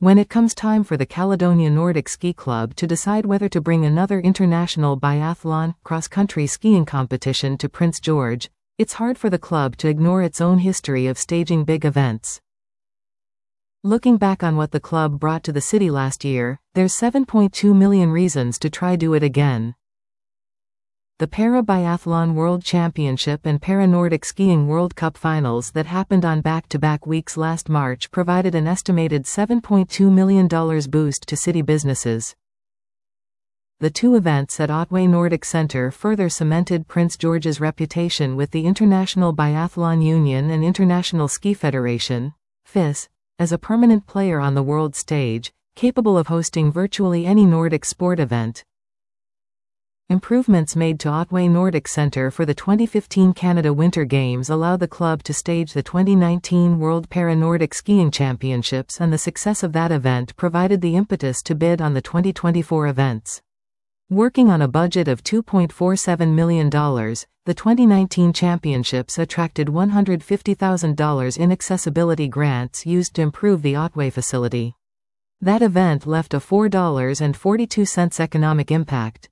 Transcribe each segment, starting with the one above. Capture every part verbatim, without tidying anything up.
When it comes time for the Caledonia Nordic Ski Club to decide whether to bring another international biathlon cross-country skiing competition to Prince George, it's hard for the club to ignore its own history of staging big events. Looking back on what the club brought to the city last year, there's seven point two million reasons to try do it again. The Para-Biathlon World Championship and Para-Nordic Skiing World Cup finals that happened on back-to-back weeks last March provided an estimated seven point two million dollars boost to city businesses. The two events at Otway Nordic Centre further cemented Prince George's reputation with the International Biathlon Union and International Ski Federation, F I S, as a permanent player on the world stage, capable of hosting virtually any Nordic sport event. Improvements made to Otway Nordic Centre for the twenty fifteen Canada Winter Games allowed the club to stage the twenty nineteen World Para-Nordic Skiing Championships, and the success of that event provided the impetus to bid on the twenty twenty-four events. Working on a budget of two point four seven million dollars, the twenty nineteen championships attracted one hundred fifty thousand dollars in accessibility grants used to improve the Otway facility. That event left a four dollars and forty-two cents economic impact.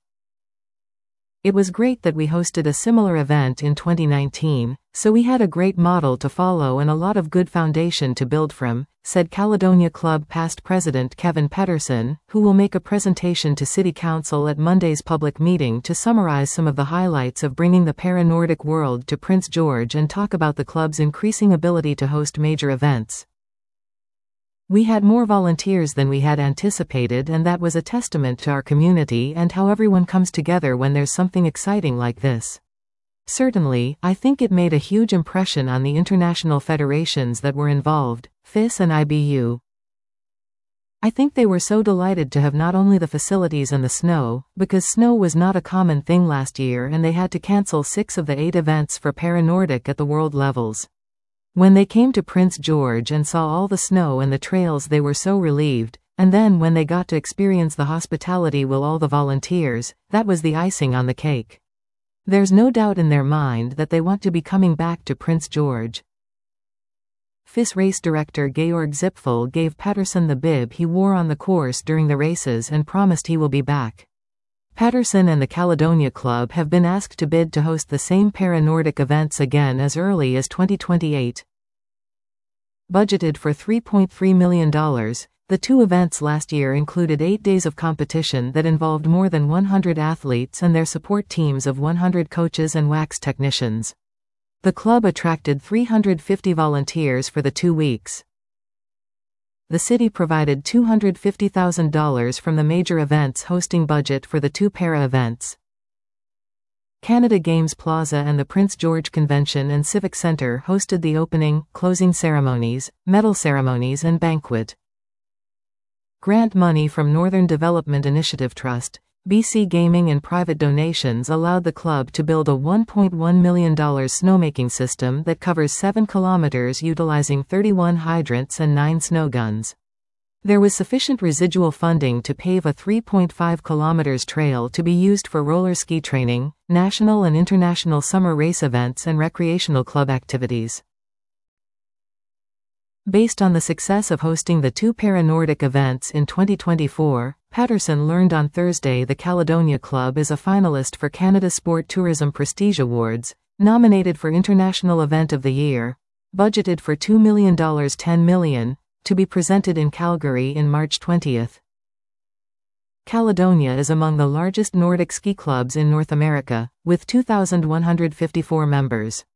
It was great that we hosted a similar event in twenty nineteen, so we had a great model to follow and a lot of good foundation to build from, said Caledonia Club past president Kevin Pettersson, who will make a presentation to City Council at Monday's public meeting to summarize some of the highlights of bringing the Para-Nordic world to Prince George and talk about the club's increasing ability to host major events. We had more volunteers than we had anticipated, and that was a testament to our community and how everyone comes together when there's something exciting like this. Certainly, I think it made a huge impression on the international federations that were involved, F I S and I B U. I think they were so delighted to have not only the facilities and the snow, because snow was not a common thing last year and they had to cancel six of the eight events for Para-Nordic at the world levels. When they came to Prince George and saw all the snow and the trails, they were so relieved, and then when they got to experience the hospitality with all the volunteers, that was the icing on the cake. There's no doubt in their mind that they want to be coming back to Prince George. F I S race director Georg Zipfel gave Pettersson the bib he wore on the course during the races and promised he will be back. Pettersson and the Caledonia Club have been asked to bid to host the same Para-Nordic events again as early as twenty twenty-eight. Budgeted for three point three million dollars, the two events last year included eight days of competition that involved more than one hundred athletes and their support teams of one hundred coaches and wax technicians. The club attracted three hundred fifty volunteers for the two weeks. The city provided two hundred fifty thousand dollars from the major events hosting budget for the two para events. Canada Games Plaza and the Prince George Convention and Civic Centre hosted the opening, closing ceremonies, medal ceremonies and banquet. Grant money from Northern Development Initiative Trust, B C Gaming and private donations allowed the club to build a one point one million dollars snowmaking system that covers seven kilometers utilizing thirty-one hydrants and nine snow guns. There was sufficient residual funding to pave a three point five kilometers trail to be used for roller ski training, national and international summer race events and recreational club activities. Based on the success of hosting the two Para-Nordic events in twenty twenty-four, Pettersson learned on Thursday the Caledonia Club is a finalist for Canada Sport Tourism Prestige Awards, nominated for International Event of the Year, budgeted for two million dollars ten million dollars, to be presented in Calgary in March twentieth. Caledonia is among the largest Nordic ski clubs in North America, with two thousand one hundred fifty-four members.